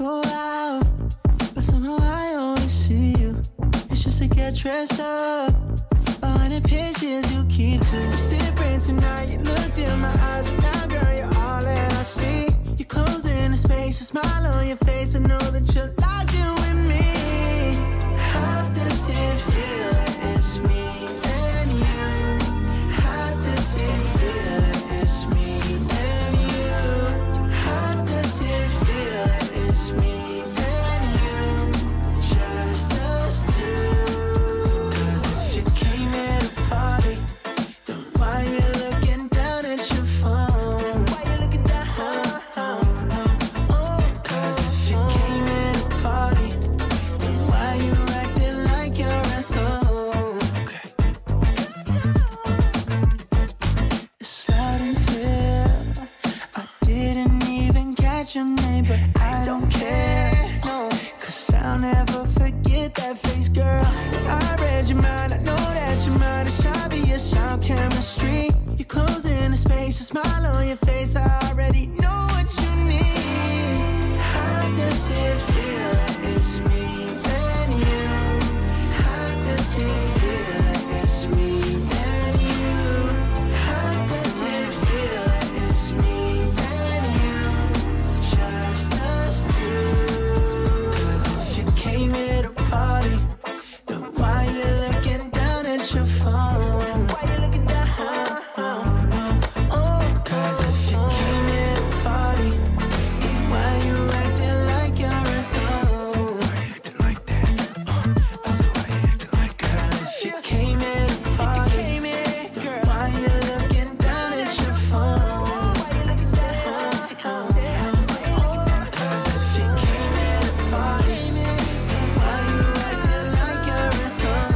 go out, but somehow I always see you. It's just to get dressed up. 100 pictures you keep too. It's different tonight. You looked in my eyes, and now, girl, you're all that I see. You're closing the space, a smile on your face. I know that you're locked in with me. How does it feel? It's me and you. How does it feel? It's me and you. How does it feel? It's me and you. Just us two. 'Cause if you came at a party, then why you looking down at your phone? Why you looking down? 'Cause if you came at a party, then why you acting like you're at home? Okay. It's loud in here. I didn't even catch your name, but I don't care. No, 'cause I'll never forget that face, girl. I read your mind, I know that you're mine. It's obvious our chemistry. You close